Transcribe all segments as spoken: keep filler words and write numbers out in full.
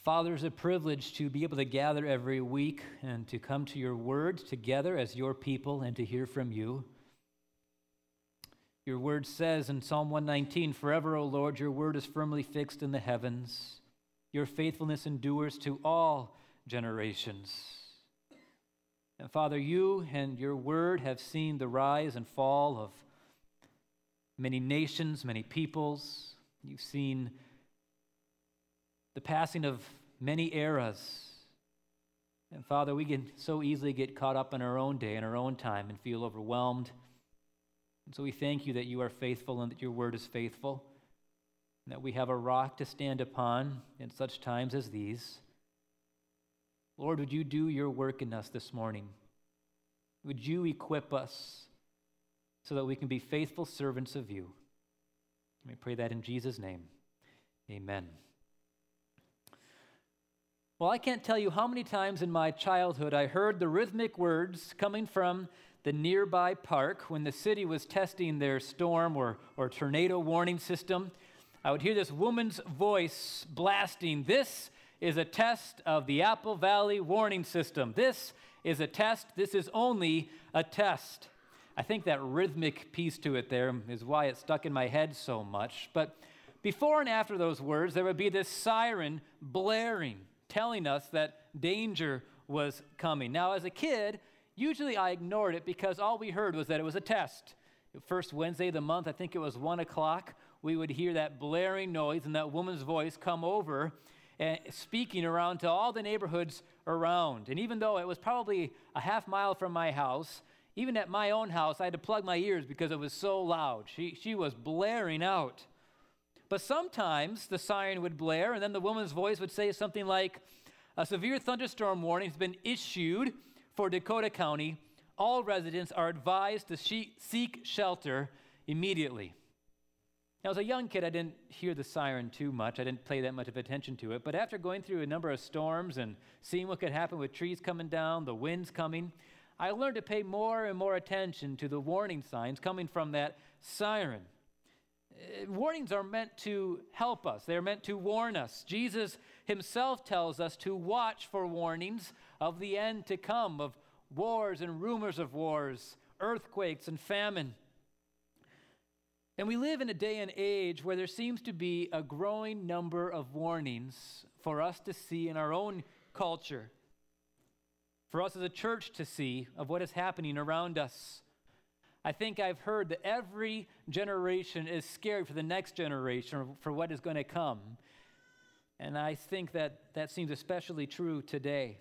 Father, it's a privilege to be able to gather every week and to come to your word together as your people and to hear from you. Your word says in Psalm one nineteen, "Forever, O Lord, your word is firmly fixed in the heavens. Your faithfulness endures to all generations." And Father, you and your word have seen the rise and fall of many nations, many peoples. You've seen the passing of many eras. And Father, we can so easily get caught up in our own day, in our own time, and feel overwhelmed. And so we thank you that you are faithful and that your word is faithful, and that we have a rock to stand upon in such times as these. Lord, would you do your work in us this morning? Would you equip us so that we can be faithful servants of you? We pray that in Jesus' name. Amen. Well, I can't tell you how many times in my childhood I heard the rhythmic words coming from the nearby park when the city was testing their storm or, or tornado warning system. I would hear this woman's voice blasting, "This is a test of the Apple Valley warning system. This is a test. This is only a test." I think that rhythmic piece to it there is why it stuck in my head so much. But before and after those words, there would be this siren blaring, telling us that danger was coming. Now, as a kid, usually I ignored it because all we heard was that it was a test. The first Wednesday of the month, I think it was one o'clock, we would hear that blaring noise and that woman's voice come over and speaking around to all the neighborhoods around. And even though it was probably a half mile from my house, even at my own house, I had to plug my ears because it was so loud. She, she was blaring out. But sometimes the siren would blare, and then the woman's voice would say something like, "A severe thunderstorm warning has been issued for Dakota County. All residents are advised to she- seek shelter immediately." Now, as a young kid, I didn't hear the siren too much. I didn't pay that much of attention to it. But after going through a number of storms and seeing what could happen with trees coming down, the winds coming, I learned to pay more and more attention to the warning signs coming from that siren. Warnings are meant to help us. They're meant to warn us. Jesus himself tells us to watch for warnings of the end to come, of wars and rumors of wars, earthquakes and famine. And we live in a day and age where there seems to be a growing number of warnings for us to see in our own culture, for us as a church to see of what is happening around us. I think I've heard that every generation is scared for the next generation or for what is going to come. And I think that that seems especially true today.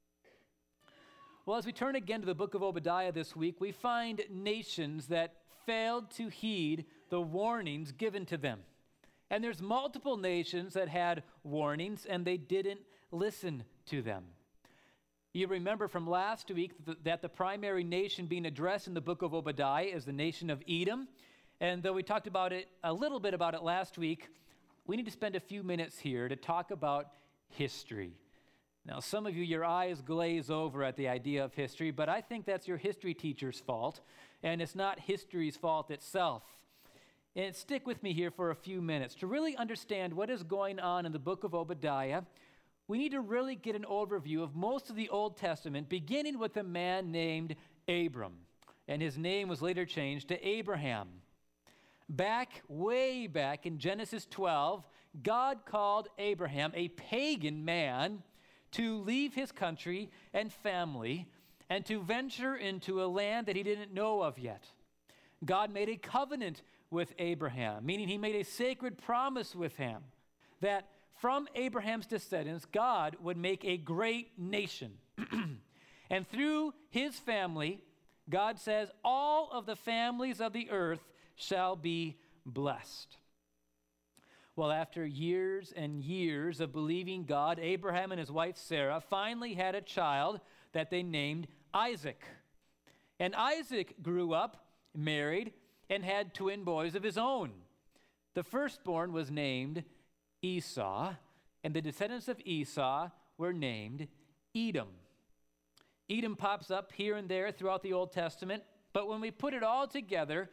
Well, as we turn again to the book of Obadiah this week, we find nations that failed to heed the warnings given to them. And there's multiple nations that had warnings and they didn't listen to them. You remember from last week that the primary nation being addressed in the book of Obadiah is the nation of Edom. And though we talked about it a little bit about it last week, we need to spend a few minutes here to talk about history. Now, some of you, your eyes glaze over at the idea of history, but I think that's your history teacher's fault, and it's not history's fault itself. And stick with me here for a few minutes. To really understand what is going on in the book of Obadiah, we need to really get an overview of most of the Old Testament, beginning with a man named Abram. And his name was later changed to Abraham. Back, way back in Genesis twelve, God called Abraham, a pagan man, to leave his country and family and to venture into a land that he didn't know of yet. God made a covenant with Abraham, meaning he made a sacred promise with him that from Abraham's descendants, God would make a great nation. And through his family, God says, all of the families of the earth shall be blessed. Well, after years and years of believing God, Abraham and his wife Sarah finally had a child that they named Isaac. And Isaac grew up, married, and had twin boys of his own. The firstborn was named Esau, and the descendants of Esau were named Edom. Edom pops up here and there throughout the Old Testament, but when we put it all together,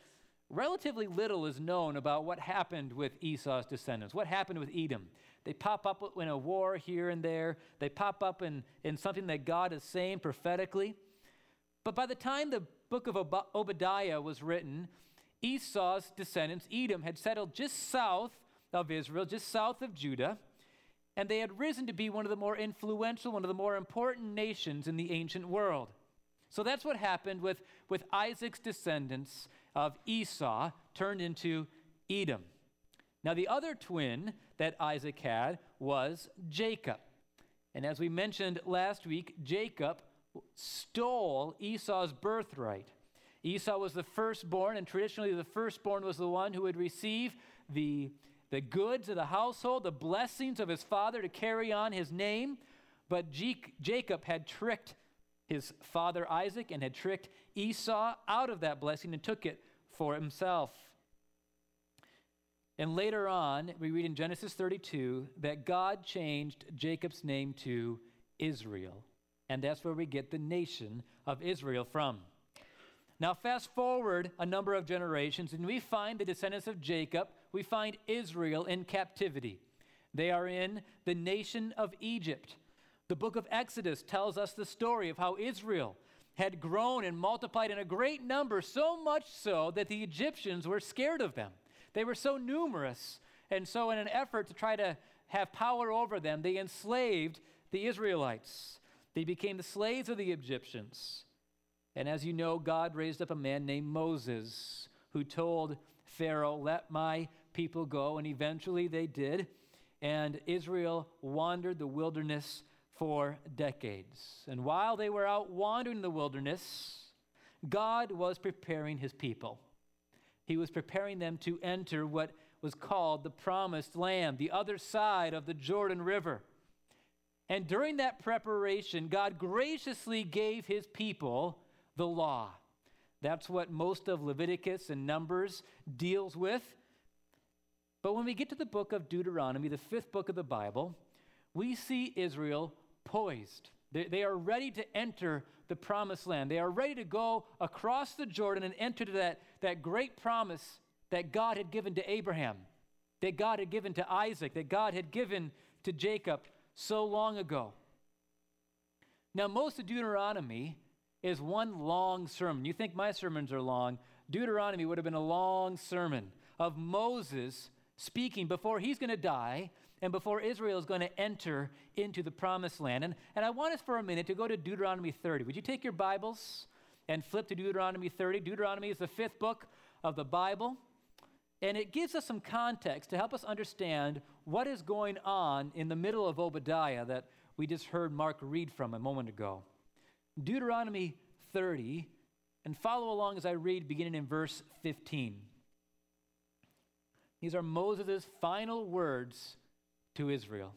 relatively little is known about what happened with Esau's descendants, what happened with Edom. They pop up in a war here and there. They pop up in, in something that God is saying prophetically. But by the time the book of Ob- Obadiah was written, Esau's descendants, Edom, had settled just south of Israel, just south of Judah, and they had risen to be one of the more influential, one of the more important nations in the ancient world. So that's what happened with, with Isaac's descendants of Esau turned into Edom. Now, the other twin that Isaac had was Jacob. And as we mentioned last week, Jacob stole Esau's birthright. Esau was the firstborn, and traditionally the firstborn was the one who would receive the, the goods of the household, the blessings of his father to carry on his name. But G- Jacob had tricked his father Isaac and had tricked Esau out of that blessing and took it for himself. And later on, we read in Genesis thirty-two that God changed Jacob's name to Israel. And that's where we get the nation of Israel from. Now, fast forward a number of generations, and we find the descendants of Jacob, we find Israel in captivity. They are in the nation of Egypt. The book of Exodus tells us the story of how Israel had grown and multiplied in a great number, so much so that the Egyptians were scared of them. They were so numerous, and so in an effort to try to have power over them, they enslaved the Israelites. They became the slaves of the Egyptians. And as you know, God raised up a man named Moses who told Pharaoh, "Let my people go," and eventually they did. And Israel wandered the wilderness for decades. And while they were out wandering the wilderness, God was preparing his people. He was preparing them to enter what was called the Promised Land, the other side of the Jordan River. And during that preparation, God graciously gave his people the law. That's what most of Leviticus and Numbers deals with. But when we get to the book of Deuteronomy, the fifth book of the Bible, we see Israel poised. They, they are ready to enter the Promised Land. They are ready to go across the Jordan and enter to that, that great promise that God had given to Abraham, that God had given to Isaac, that God had given to Jacob so long ago. Now, most of Deuteronomy is one long sermon. You think my sermons are long. Deuteronomy would have been a long sermon of Moses speaking before he's going to die and before Israel is going to enter into the Promised Land. And, and I want us for a minute to go to Deuteronomy thirty. Would you take your Bibles and flip to Deuteronomy thirty? Deuteronomy is the fifth book of the Bible, and it gives us some context to help us understand what is going on in the middle of Obadiah that we just heard Mark read from a moment ago. Deuteronomy thirty, and follow along as I read beginning in verse fifteen. These are Moses' final words to Israel.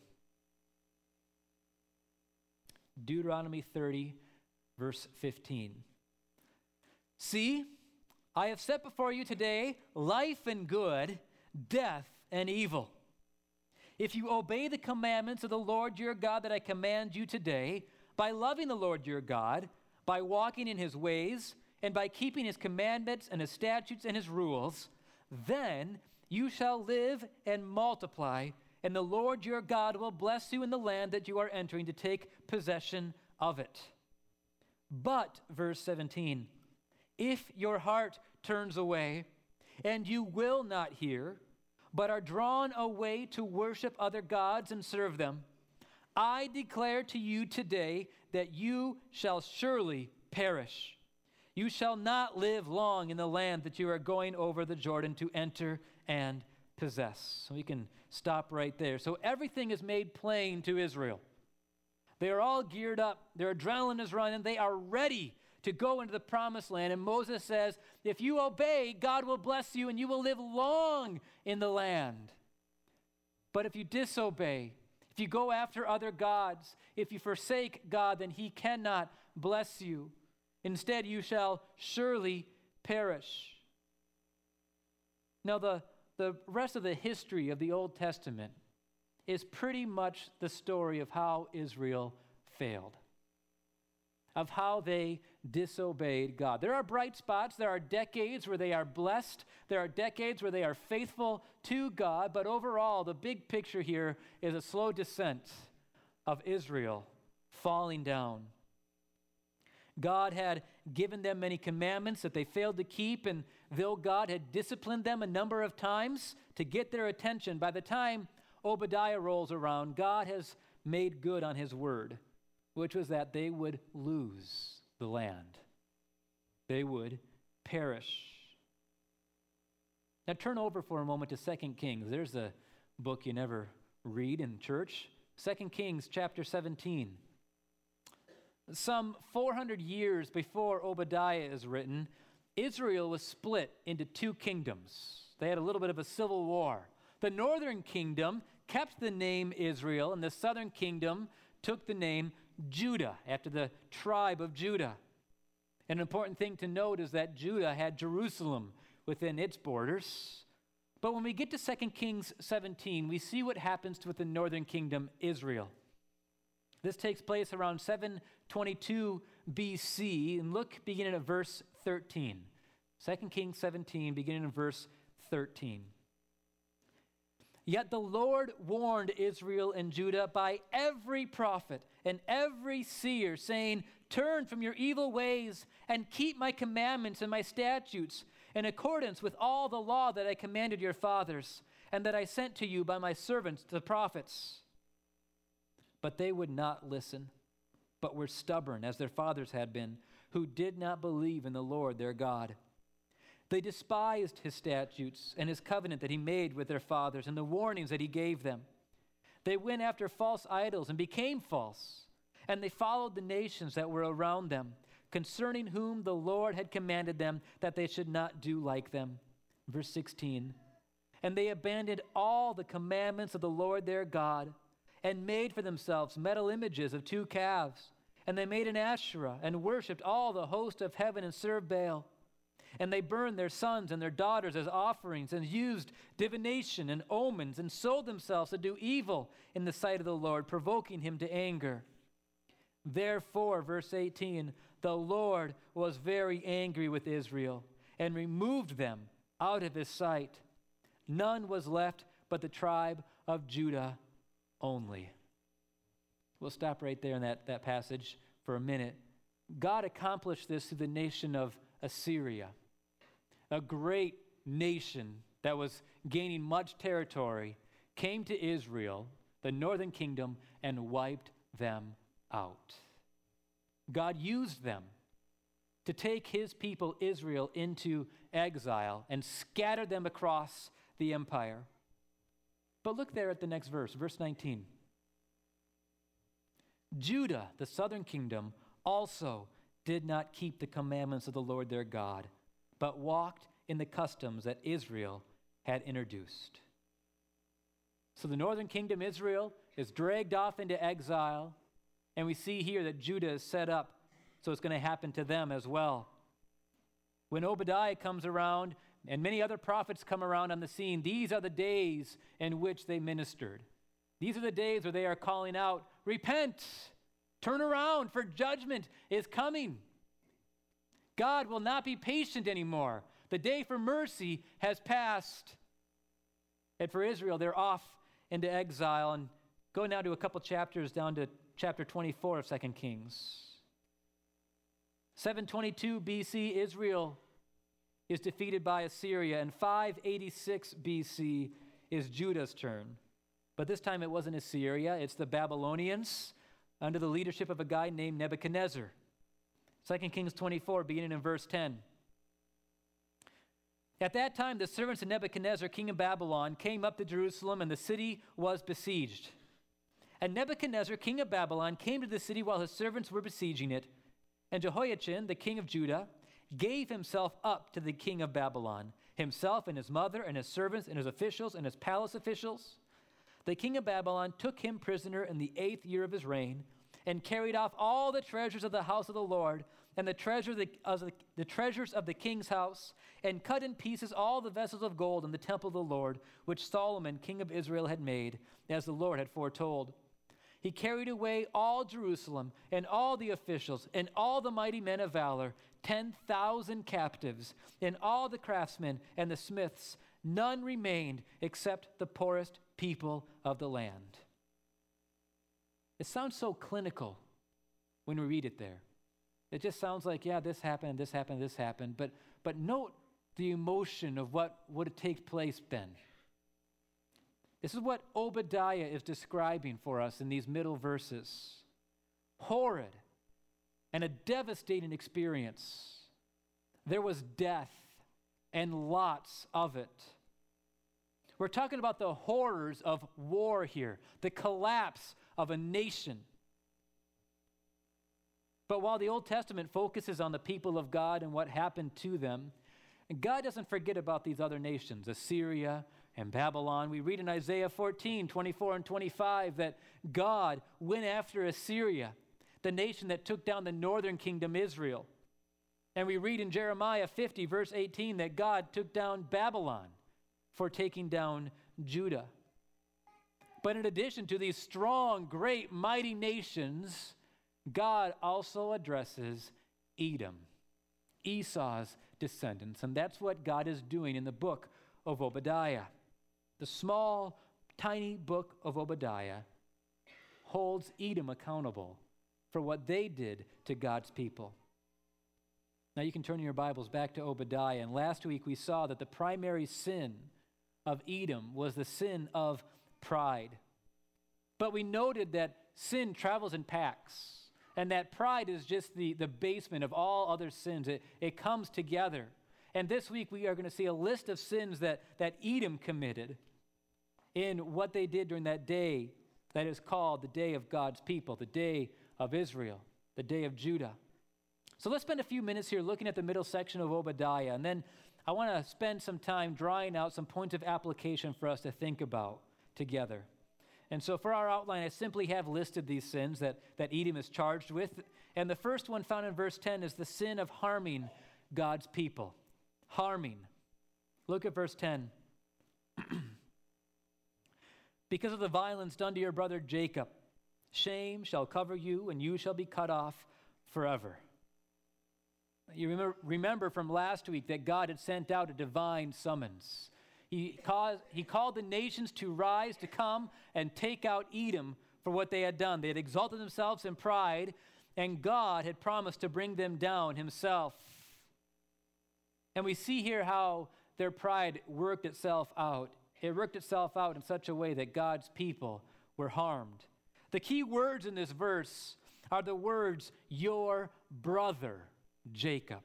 Deuteronomy thirty, verse fifteen. "See, I have set before you today life and good, death and evil. If you obey the commandments of the Lord your God that I command you today, by loving the Lord your God, by walking in his ways, and by keeping his commandments and his statutes and his rules, then you shall live and multiply, and the Lord your God will bless you in the land that you are entering to take possession of it. But," verse seventeen, "if your heart turns away, and you will not hear, but are drawn away to worship other gods and serve them, I declare to you today that you shall surely perish. You shall not live long in the land that you are going over the Jordan to enter and possess." So we can stop right there. So everything is made plain to Israel. They are all geared up. Their adrenaline is running. They are ready to go into the Promised Land. And Moses says, if you obey, God will bless you and you will live long in the land. But if you disobey, if you go after other gods, if you forsake God, then he cannot bless you. Instead, you shall surely perish. Now, the, the rest of the history of the Old Testament is pretty much the story of how Israel failed. of how they disobeyed God. There are bright spots. There are decades where they are blessed. There are decades where they are faithful to God. But overall, the big picture here is a slow descent of Israel falling down. God had given them many commandments that they failed to keep, and though God had disciplined them a number of times to get their attention, by the time Obadiah rolls around, God has made good on his word, which was that they would lose the land. They would perish. Now turn over for a moment to Second Kings. There's a book you never read in church. Second Kings chapter seventeen. Some four hundred years before Obadiah is written, Israel was split into two kingdoms. They had a little bit of a civil war. The northern kingdom kept the name Israel, and the southern kingdom took the name Judah, after the tribe of Judah. An important thing to note is that Judah had Jerusalem within its borders. But when we get to Second Kings seventeen, we see what happens with the northern kingdom, Israel. This takes place around seven twenty-two B C, and look beginning at verse thirteen. Second Kings seventeen, beginning in verse thirteen. Yet the Lord warned Israel and Judah by every prophet and every seer, saying, "Turn from your evil ways and keep my commandments and my statutes in accordance with all the law that I commanded your fathers and that I sent to you by my servants, the prophets." But they would not listen, but were stubborn as their fathers had been, who did not believe in the Lord their God. They despised his statutes and his covenant that he made with their fathers and the warnings that he gave them. They went after false idols and became false, and they followed the nations that were around them, concerning whom the Lord had commanded them that they should not do like them. Verse sixteen, and they abandoned all the commandments of the Lord their God, and made for themselves metal images of two calves. And they made an Asherah, and worshipped all the host of heaven, and served Baal. And they burned their sons and their daughters as offerings, and used divination and omens, and sold themselves to do evil in the sight of the Lord, provoking him to anger. Therefore, verse eighteen, the Lord was very angry with Israel, and removed them out of his sight. None was left but the tribe of Judah only. We'll stop right there in that, that passage for a minute. God accomplished this through the nation of Assyria, a great nation that was gaining much territory, came to Israel, the northern kingdom, and wiped them out. God used them to take his people Israel into exile and scatter them across the empire. But look there at the next verse, verse nineteen. Judah, the southern kingdom, also did not keep the commandments of the Lord their God, but walked in the customs that Israel had introduced. So the northern kingdom, Israel, is dragged off into exile, and we see here that Judah is set up, so it's going to happen to them as well. When Obadiah comes around, and many other prophets come around on the scene, these are the days in which they ministered. These are the days where they are calling out, repent, turn around, for judgment is coming. God will not be patient anymore. The day for mercy has passed. And for Israel, they're off into exile. And go now to a couple chapters down to chapter twenty-four of Second Kings. seven twenty-two B C, Israel is defeated by Assyria, and five eighty-six B C is Judah's turn. But this time it wasn't Assyria, it's the Babylonians under the leadership of a guy named Nebuchadnezzar. Second Kings twenty-four, beginning in verse ten. At that time, the servants of Nebuchadnezzar, king of Babylon, came up to Jerusalem, and the city was besieged. And Nebuchadnezzar, king of Babylon, came to the city while his servants were besieging it. And Jehoiachin, the king of Judah, gave himself up to the king of Babylon, himself and his mother and his servants and his officials and his palace officials. The king of Babylon took him prisoner in the eighth year of his reign, and carried off all the treasures of the house of the Lord, and the, treasure of the, of the, the treasures of the king's house, and cut in pieces all the vessels of gold in the temple of the Lord, which Solomon, king of Israel, had made, as the Lord had foretold. He carried away all Jerusalem and all the officials and all the mighty men of valor, ten thousand captives, and all the craftsmen and the smiths. None remained except the poorest people of the land. It sounds so clinical when we read it there. It just sounds like, yeah, this happened, this happened, this happened. But, but note the emotion of what would take place then. This is what Obadiah is describing for us in these middle verses. Horrid and a devastating experience. There was death and lots of it. We're talking about the horrors of war here, the collapse of a nation. But while the Old Testament focuses on the people of God and what happened to them, God doesn't forget about these other nations, Assyria and Babylon. We read in Isaiah fourteen, twenty-four and twenty-five that God went after Assyria, the nation that took down the northern kingdom, Israel. And we read in Jeremiah fifty, verse eighteen, that God took down Babylon for taking down Judah. But in addition to these strong, great, mighty nations, God also addresses Edom, Esau's descendants. And that's what God is doing in the book of Obadiah. The small, tiny book of Obadiah holds Edom accountable for what they did to God's people. Now you can turn your Bibles back to Obadiah. And last week we saw that the primary sin of Edom was the sin of pride. But we noted that sin travels in packs. And that pride is just the, the basement of all other sins. It, it comes together. And this week we are going to see a list of sins that, that Edom committed in what they did during that day that is called the day of God's people, the day of Israel, the day of Judah. So let's spend a few minutes here looking at the middle section of Obadiah. And then I want to spend some time drawing out some points of application for us to think about together. And so for our outline, I simply have listed these sins that, that Edom is charged with. And the first one found in verse ten is the sin of harming God's people. Harming. Look at verse ten. Because of the violence done to your brother Jacob, shame shall cover you, and you shall be cut off forever. You remember, remember from last week that God had sent out a divine summons. He, caused, he called the nations to rise, to come and take out Edom for what they had done. They had exalted themselves in pride, and God had promised to bring them down himself. And we see here how their pride worked itself out. It worked itself out in such a way that God's people were harmed. The key words in this verse are the words, your brother Jacob.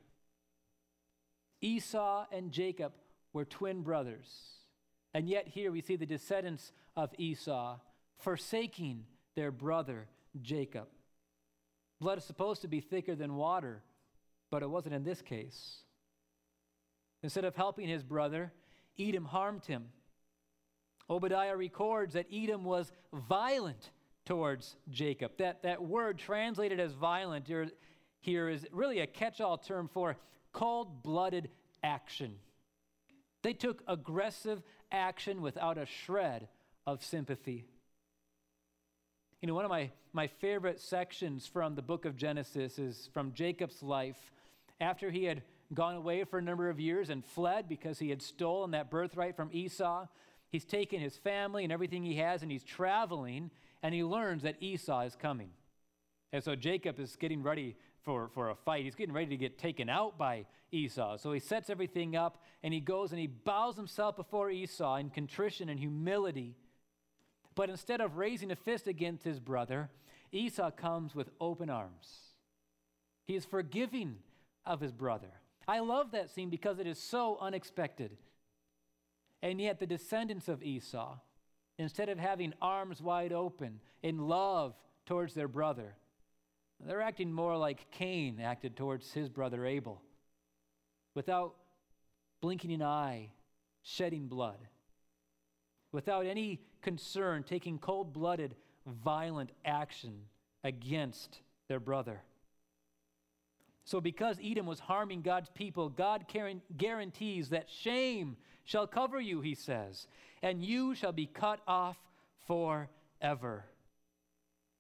Esau and Jacob were twin brothers. And yet here we see the descendants of Esau forsaking their brother Jacob. Blood is supposed to be thicker than water, but it wasn't in this case. Instead of helping his brother, Edom harmed him. Obadiah records that Edom was violent towards Jacob. That, that word translated as violent here, here is really a catch-all term for cold-blooded action. They took aggressive action without a shred of sympathy. You know, one of my, my favorite sections from the book of Genesis is from Jacob's life. After he had gone away for a number of years and fled because he had stolen that birthright from Esau, he's taken his family and everything he has, and he's traveling, and he learns that Esau is coming. And so Jacob is getting ready for, for a fight. He's getting ready to get taken out by Esau. So he sets everything up, and he goes and he bows himself before Esau in contrition and humility. But instead of raising a fist against his brother, Esau comes with open arms. He is forgiving of his brother. I love that scene because it is so unexpected. And yet the descendants of Esau, instead of having arms wide open in love towards their brother, they're acting more like Cain acted towards his brother Abel, without blinking an eye, shedding blood, without any concern, taking cold-blooded, violent action against their brother. So because Edom was harming God's people, God guarantees that shame shall cover you, he says, and you shall be cut off forever.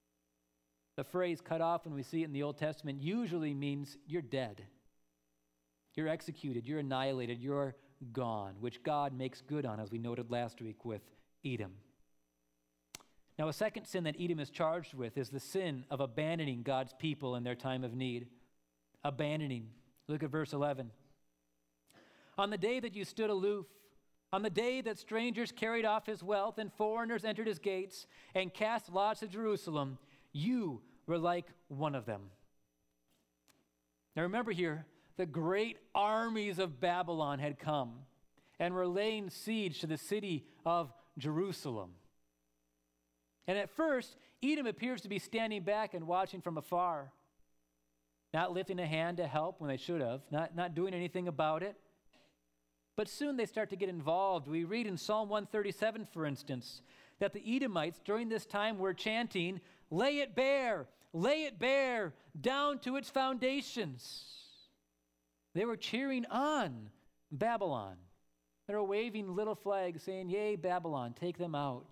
The phrase cut off, when we see it in the Old Testament, usually means you're dead. You're executed, you're annihilated, you're gone, which God makes good on, as we noted last week with Edom. Now, a second sin that Edom is charged with is the sin of abandoning God's people in their time of need. Abandoning. Look at verse eleven. On the day that you stood aloof, on the day that strangers carried off his wealth and foreigners entered his gates and cast lots of Jerusalem, you were like one of them. Now remember here, the great armies of Babylon had come and were laying siege to the city of Jerusalem. And at first, Edom appears to be standing back and watching from afar, not lifting a hand to help when they should have, not, not doing anything about it. But soon they start to get involved. We read in Psalm one thirty-seven, for instance, that the Edomites during this time were chanting, "Lay it bare, lay it bare, down to its foundations." They were cheering on Babylon. They were waving little flags saying, "Yay, Babylon, take them out."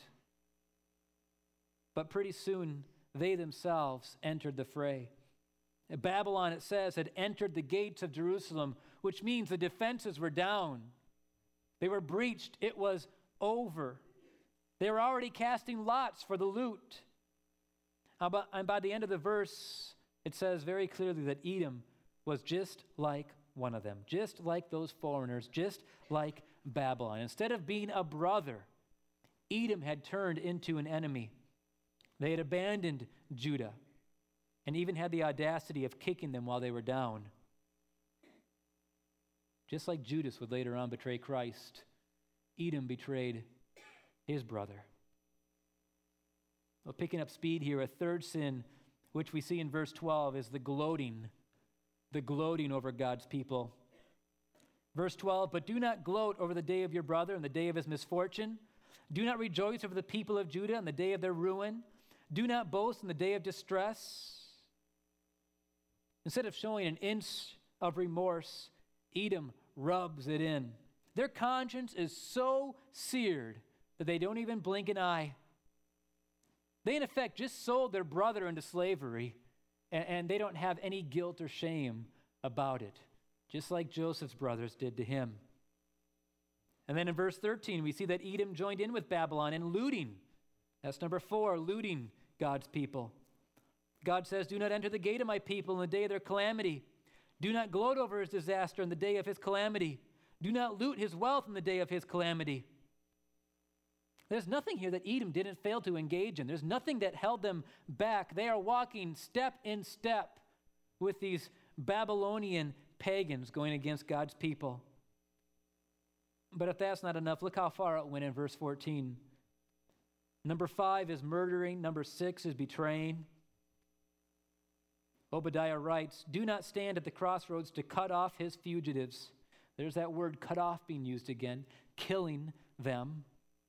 But pretty soon, they themselves entered the fray. Babylon, it says, had entered the gates of Jerusalem, which means the defenses were down. They were breached. It was over. They were already casting lots for the loot. And by the end of the verse, it says very clearly that Edom was just like one of them, just like those foreigners, just like Babylon. Instead of being a brother, Edom had turned into an enemy. They had abandoned Judah and even had the audacity of kicking them while they were down. Just like Judas would later on betray Christ, Edom betrayed his brother. Well, picking up speed here, a third sin, which we see in verse twelve, is the gloating, the gloating over God's people. Verse twelve, "But do not gloat over the day of your brother and the day of his misfortune. Do not rejoice over the people of Judah on the day of their ruin. Do not boast in the day of distress." Instead of showing an inch of remorse, Edom rubs it in. Their conscience is so seared that they don't even blink an eye. They, in effect, just sold their brother into slavery, and, and they don't have any guilt or shame about it, just like Joseph's brothers did to him. And then in verse thirteen, we see that Edom joined in with Babylon in looting. That's number four, looting God's people. God says, "Do not enter the gate of my people in the day of their calamity. Do not gloat over his disaster in the day of his calamity. Do not loot his wealth in the day of his calamity." There's nothing here that Edom didn't fail to engage in. There's nothing that held them back. They are walking step in step with these Babylonian pagans going against God's people. But if that's not enough, look how far it went in verse fourteen. Number five is murdering. Number six is betraying. Obadiah writes, "Do not stand at the crossroads to cut off his fugitives." There's that word cut off being used again, killing them.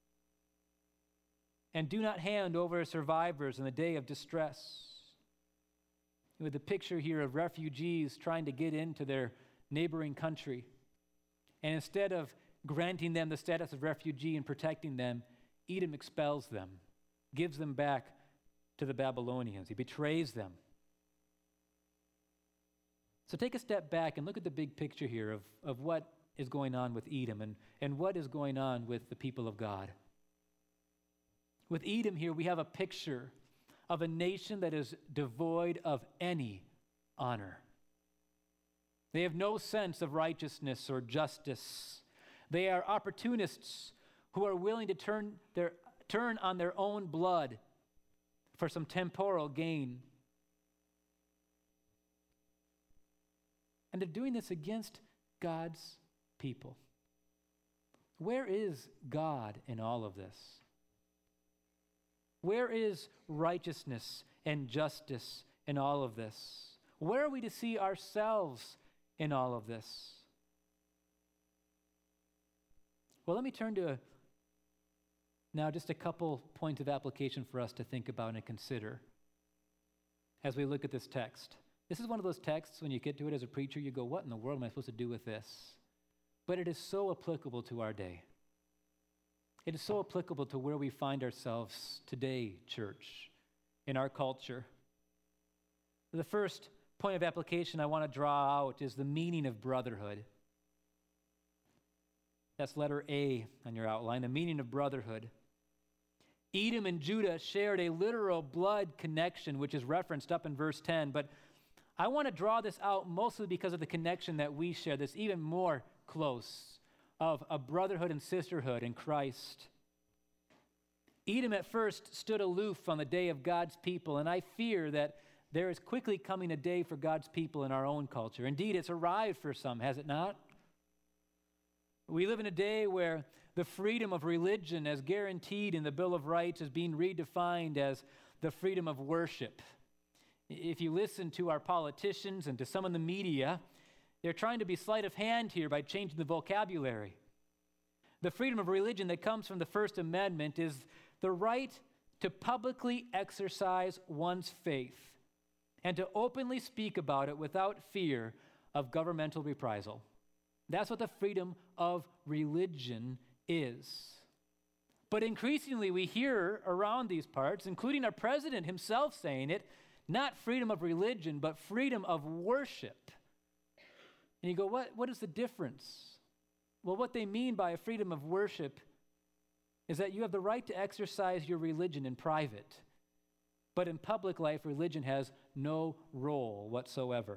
"And do not hand over survivors in the day of distress." With the picture here of refugees trying to get into their neighboring country. And instead of granting them the status of refugee and protecting them, Edom expels them, gives them back to the Babylonians. He betrays them. So take a step back and look at the big picture here of, of what is going on with Edom and, and what is going on with the people of God. With Edom here, we have a picture of a nation that is devoid of any honor. They have no sense of righteousness or justice. They are opportunists who are willing to turn their turn on their own blood for some temporal gain. And they're doing this against God's people. Where is God in all of this? Where is righteousness and justice in all of this? Where are we to see ourselves in all of this? Well, let me turn to now just a couple points of application for us to think about and consider as we look at this text. This is one of those texts, when you get to it as a preacher, you go, what in the world am I supposed to do with this? But it is so applicable to our day. It is so applicable to where we find ourselves today, church, in our culture. The first point of application I want to draw out is the meaning of brotherhood. That's letter A on your outline, the meaning of brotherhood. Edom and Judah shared a literal blood connection, which is referenced up in verse ten, but I want to draw this out mostly because of the connection that we share, that's even more close, of a brotherhood and sisterhood in Christ. Edom at first stood aloof on the day of God's people, and I fear that there is quickly coming a day for God's people in our own culture. Indeed, it's arrived for some, has it not? We live in a day where the freedom of religion, as guaranteed in the Bill of Rights, is being redefined as the freedom of worship. If you listen to our politicians and to some in the media, they're trying to be sleight of hand here by changing the vocabulary. The freedom of religion that comes from the First Amendment is the right to publicly exercise one's faith and to openly speak about it without fear of governmental reprisal. That's what the freedom of religion is. But increasingly we hear around these parts, including our president himself saying it, not freedom of religion, but freedom of worship. And you go, what, what is the difference? Well, what they mean by a freedom of worship is that you have the right to exercise your religion in private, but in public life, religion has no role whatsoever.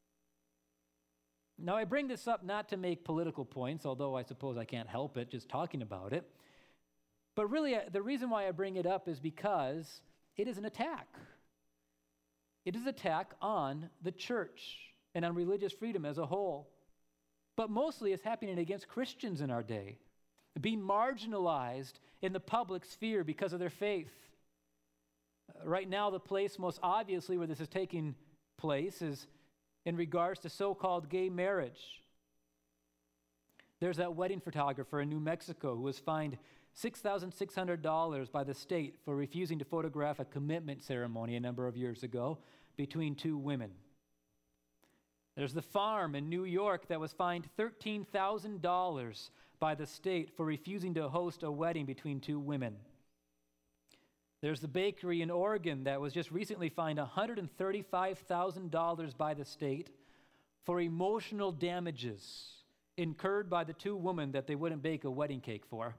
Now, I bring this up not to make political points, although I suppose I can't help it just talking about it. But really, the reason why I bring it up is because it is an attack. It is an attack on the church and on religious freedom as a whole. But mostly it's happening against Christians in our day, being marginalized in the public sphere because of their faith. Right now, the place most obviously where this is taking place is in regards to so-called gay marriage. There's that wedding photographer in New Mexico who was fined six thousand six hundred dollars by the state for refusing to photograph a commitment ceremony a number of years ago between two women. There's the farm in New York that was fined thirteen thousand dollars by the state for refusing to host a wedding between two women. There's the bakery in Oregon that was just recently fined one hundred thirty-five thousand dollars by the state for emotional damages incurred by the two women that they wouldn't bake a wedding cake for.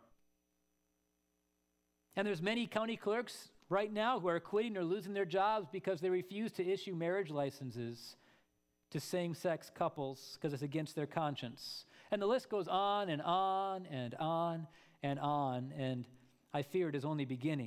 And there's many county clerks right now who are quitting or losing their jobs because they refuse to issue marriage licenses to same-sex couples because it's against their conscience. And the list goes on and on and on and on, and I fear it is only beginning.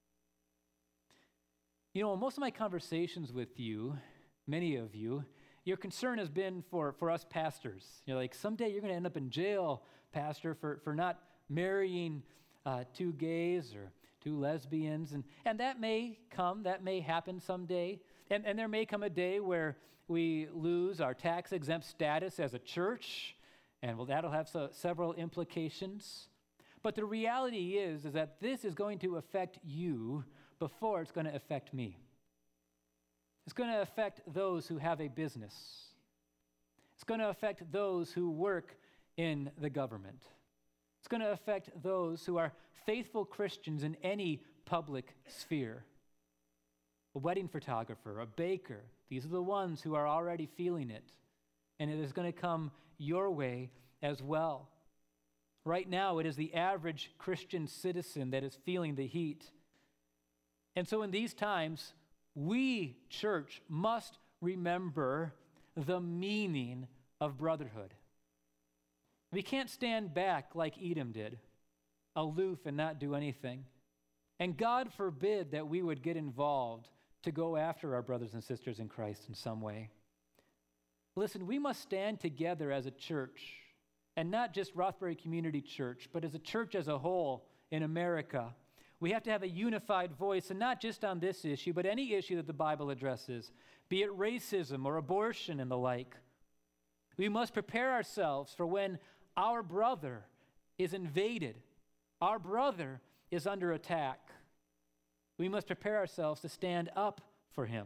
You know, in most of my conversations with you, many of you, your concern has been for, for us pastors. You're like, someday you're going to end up in jail, pastor, for, for not marrying uh, two gays or two lesbians. And, and that may come, that may happen someday. And, and there may come a day where we lose our tax-exempt status as a church, and well, that'll have so, several implications. But the reality is, is that this is going to affect you before it's going to affect me. It's going to affect those who have a business. It's going to affect those who work in the government. It's going to affect those who are faithful Christians in any public sphere. A wedding photographer, a baker, these are the ones who are already feeling it. And it is going to come your way as well. Right now, it is the average Christian citizen that is feeling the heat. And so in these times, we, church, must remember the meaning of brotherhood. We can't stand back like Edom did, aloof and not do anything. And God forbid that we would get involved to go after our brothers and sisters in Christ in some way. Listen, we must stand together as a church, and not just Rothbury Community Church, but as a church as a whole in America. We have to have a unified voice, and not just on this issue, but any issue that the Bible addresses, be it racism or abortion and the like. We must prepare ourselves for when our brother is invaded, our brother is under attack. We must prepare ourselves to stand up for him.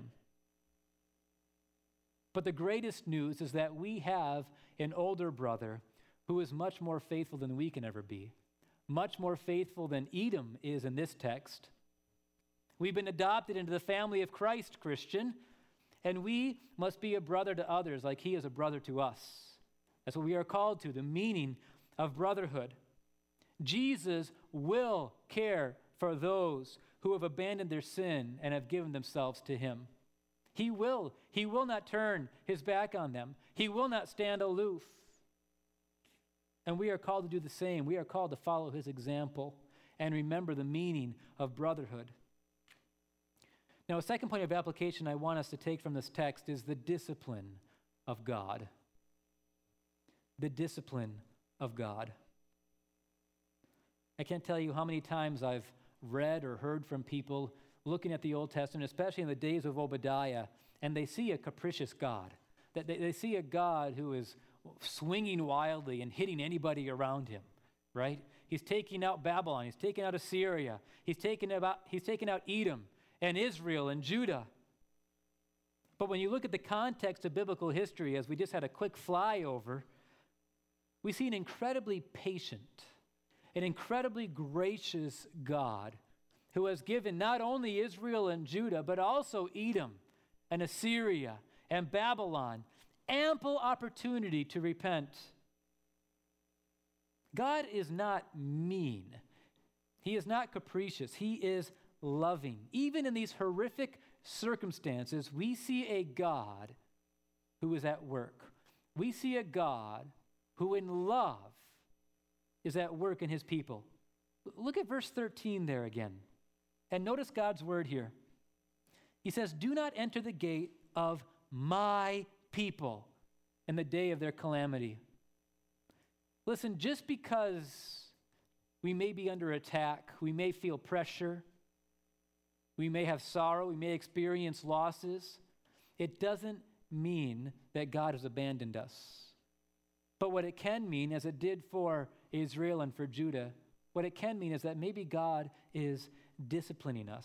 But the greatest news is that we have an older brother who is much more faithful than we can ever be. Much more faithful than Edom is in this text. We've been adopted into the family of Christ, Christian, And we must be a brother to others like he is a brother to us. That's what we are called to, the meaning of brotherhood. Jesus will care for those who have abandoned their sin and have given themselves to him. He will. He will not turn his back on them. He will not stand aloof. And we are called to do the same. We are called to follow his example and remember the meaning of brotherhood. Now, a second point of application I want us to take from this text is the discipline of God. The discipline of God. I can't tell you how many times I've read or heard from people looking at the Old Testament, especially in the days of Obadiah, and they see a capricious God. That they, they see a God who is swinging wildly and hitting anybody around him, right? He's taking out Babylon. He's taking out Assyria. He's taking, about, he's taking out Edom and Israel and Judah. But when you look at the context of biblical history, as we just had a quick flyover, we see an incredibly patient, an incredibly gracious God who has given not only Israel and Judah, but also Edom and Assyria and Babylon ample opportunity to repent. God is not mean. He is not capricious. He is loving. Even in these horrific circumstances, we see a God who is at work. We see a God who in love is at work in his people. Look at verse thirteen there again. And notice God's word here. He says, "Do not enter the gate of my people in the day of their calamity." Listen, just because we may be under attack, we may feel pressure, we may have sorrow, we may experience losses, it doesn't mean that God has abandoned us. But what it can mean, as it did for Israel and for Judah, what it can mean is that maybe God is disciplining us.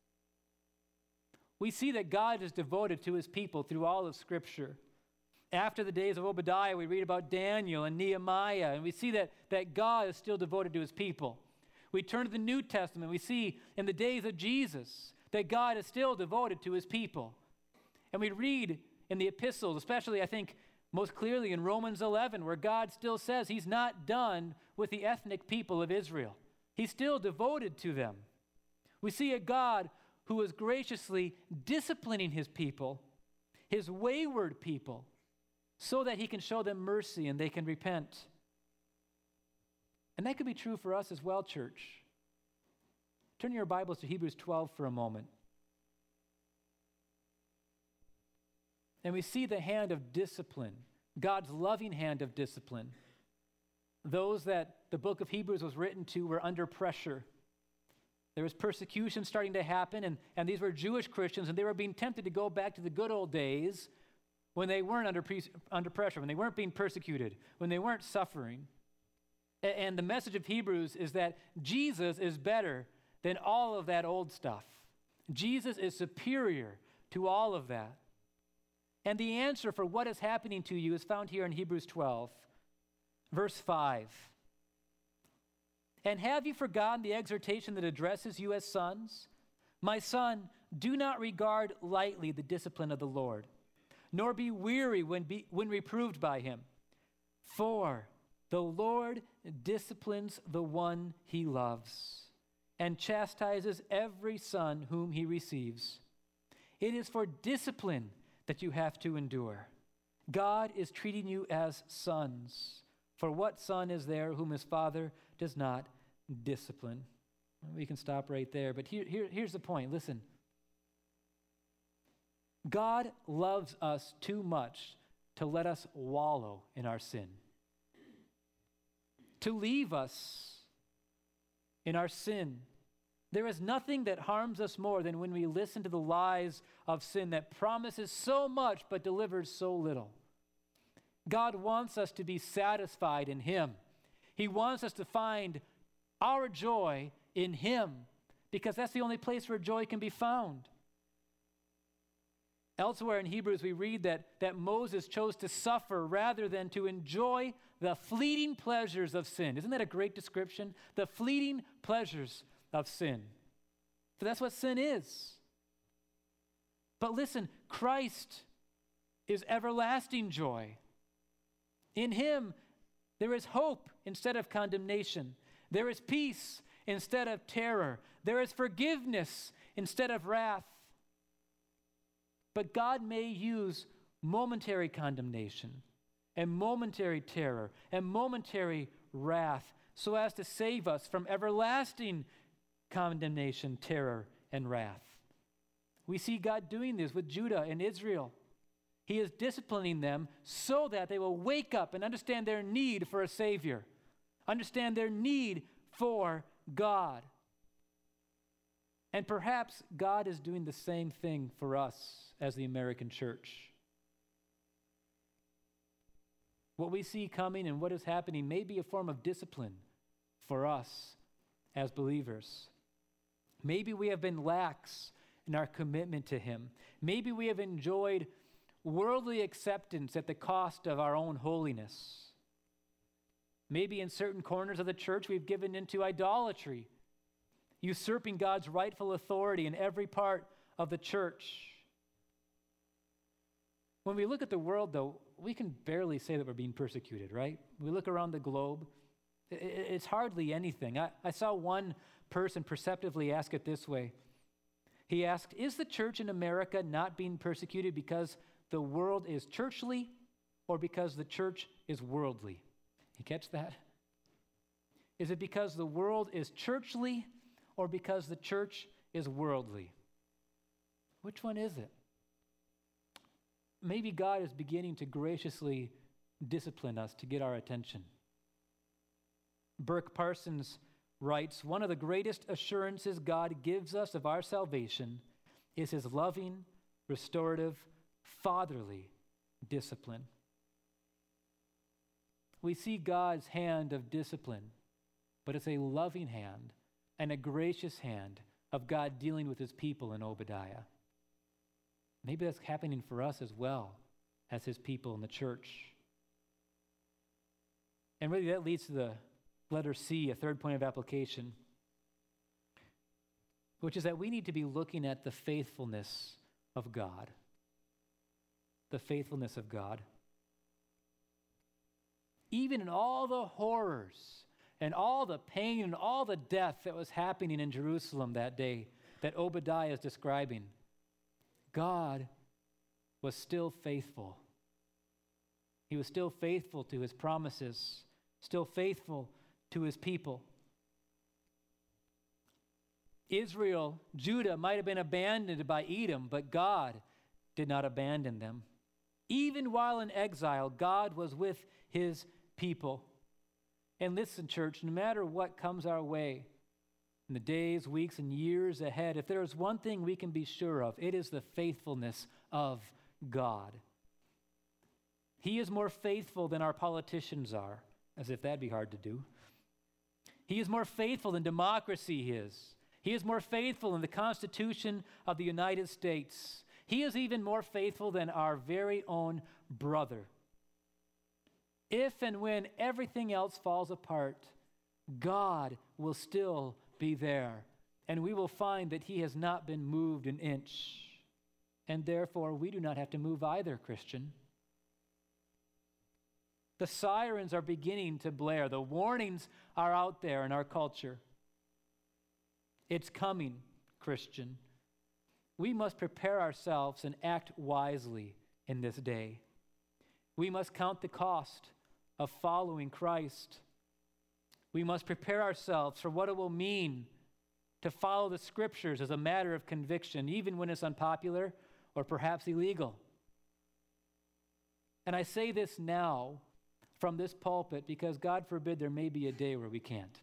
We see that God is devoted to his people through all of Scripture. After the days of Obadiah, we read about Daniel and Nehemiah, and we see that, that God is still devoted to his people. We turn to the New Testament, we see in the days of Jesus that God is still devoted to his people. And we read in the epistles, especially I think most clearly in Romans eleven, where God still says he's not done with the ethnic people of Israel. He's still devoted to them. We see a God who is graciously disciplining his people, his wayward people, so that he can show them mercy and they can repent. And that could be true for us as well, church. Turn your Bibles to Hebrews twelve for a moment. And we see the hand of discipline, God's loving hand of discipline. Those that the book of Hebrews was written to were under pressure. There was persecution starting to happen, and, and these were Jewish Christians, and they were being tempted to go back to the good old days when they weren't under, pre- under pressure, when they weren't being persecuted, when they weren't suffering. A- and the message of Hebrews is that Jesus is better than all of that old stuff. Jesus is superior to all of that. And the answer for what is happening to you is found here in Hebrews twelve, verse five. "And have you forgotten the exhortation that addresses you as sons? My son, do not regard lightly the discipline of the Lord, nor be weary when, be, when reproved by him. For the Lord disciplines the one he loves, and chastises every son whom he receives. It is for discipline that you have to endure. God is treating you as sons. For what son is there whom his father does not discipline?" We can stop right there, but here, here, here's the point. Listen. God loves us too much to let us wallow in our sin, to leave us in our sin. There is nothing that harms us more than when we listen to the lies of sin that promises so much but delivers so little. God wants us to be satisfied in him. He wants us to find our joy in him, because that's the only place where joy can be found. Elsewhere in Hebrews, we read that, that Moses chose to suffer rather than to enjoy the fleeting pleasures of sin. Isn't that a great description? The fleeting pleasures of sin. For that's what sin is. But listen, Christ is everlasting joy. In him, there is hope instead of condemnation. There is peace instead of terror. There is forgiveness instead of wrath. But God may use momentary condemnation and momentary terror and momentary wrath so as to save us from everlasting condemnation, terror, and wrath. We see God doing this with Judah and Israel. He is disciplining them so that they will wake up and understand their need for a Savior, understand their need for God. And perhaps God is doing the same thing for us as the American church. What we see coming and what is happening may be a form of discipline for us as believers. Maybe we have been lax in our commitment to him. Maybe we have enjoyed worldly acceptance at the cost of our own holiness. Maybe in certain corners of the church we've given into idolatry, usurping God's rightful authority in every part of the church. When we look at the world, though, we can barely say that we're being persecuted, right? We look around the globe, it's hardly anything. I, I saw one person perceptively ask it this way. He asked, is the church in America not being persecuted because the world is churchly or because the church is worldly? You catch that? Is it because the world is churchly or because the church is worldly? Which one is it? Maybe God is beginning to graciously discipline us to get our attention. Burke Parsons writes, one of the greatest assurances God gives us of our salvation is his loving, restorative, fatherly discipline. We see God's hand of discipline, but it's a loving hand and a gracious hand of God dealing with his people in Obadiah. Maybe that's happening for us as well as his people in the church. And really that leads to the letter C, a third point of application, which is that we need to be looking at the faithfulness of God. The faithfulness of God. Even in all the horrors and all the pain and all the death that was happening in Jerusalem that day that Obadiah is describing, God was still faithful. He was still faithful to his promises, still faithful to his people. Israel, Judah might have been abandoned by Edom, but God did not abandon them. Even while in exile, God was with his people. And listen, church, no matter what comes our way in the days, weeks, and years ahead, if there is one thing we can be sure of, it is the faithfulness of God. He is more faithful than our politicians are, as if that'd be hard to do. He is more faithful than democracy is. He is more faithful than the Constitution of the United States. He is even more faithful than our very own brother. If and when everything else falls apart, God will still be there, and we will find that he has not been moved an inch. And therefore, we do not have to move either, Christian. The sirens are beginning to blare. The warnings are out there in our culture. It's coming, Christian. We must prepare ourselves and act wisely in this day. We must count the cost of following Christ. We must prepare ourselves for what it will mean to follow the scriptures as a matter of conviction, even when it's unpopular or perhaps illegal. And I say this now from this pulpit because God forbid there may be a day where we can't.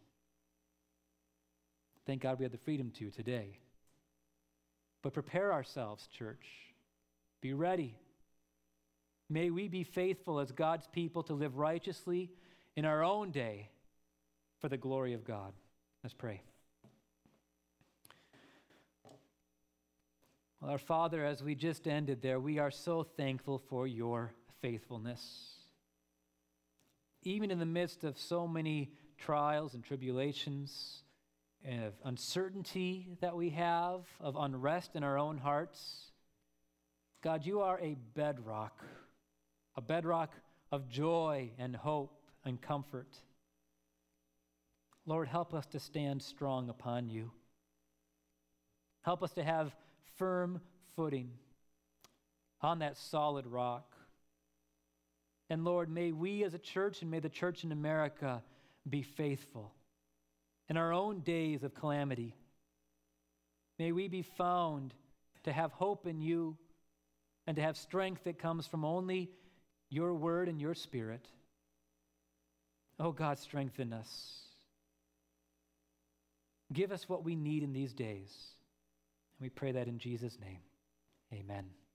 Thank God we have the freedom to today. But prepare ourselves, church. Be ready. May we be faithful as God's people to live righteously in our own day for the glory of God. Let's pray. Well, our Father, as we just ended there, we are so thankful for your faithfulness. Even in the midst of so many trials and tribulations, and of uncertainty that we have, of unrest in our own hearts, God, you are a bedrock, a bedrock of joy and hope and comfort. Lord, help us to stand strong upon you. Help us to have firm footing on that solid rock. And Lord, may we as a church and may the church in America be faithful in our own days of calamity. May we be found to have hope in you and to have strength that comes from only your word and your spirit. Oh God, strengthen us. Give us what we need in these days. And we pray that in Jesus' name. Amen.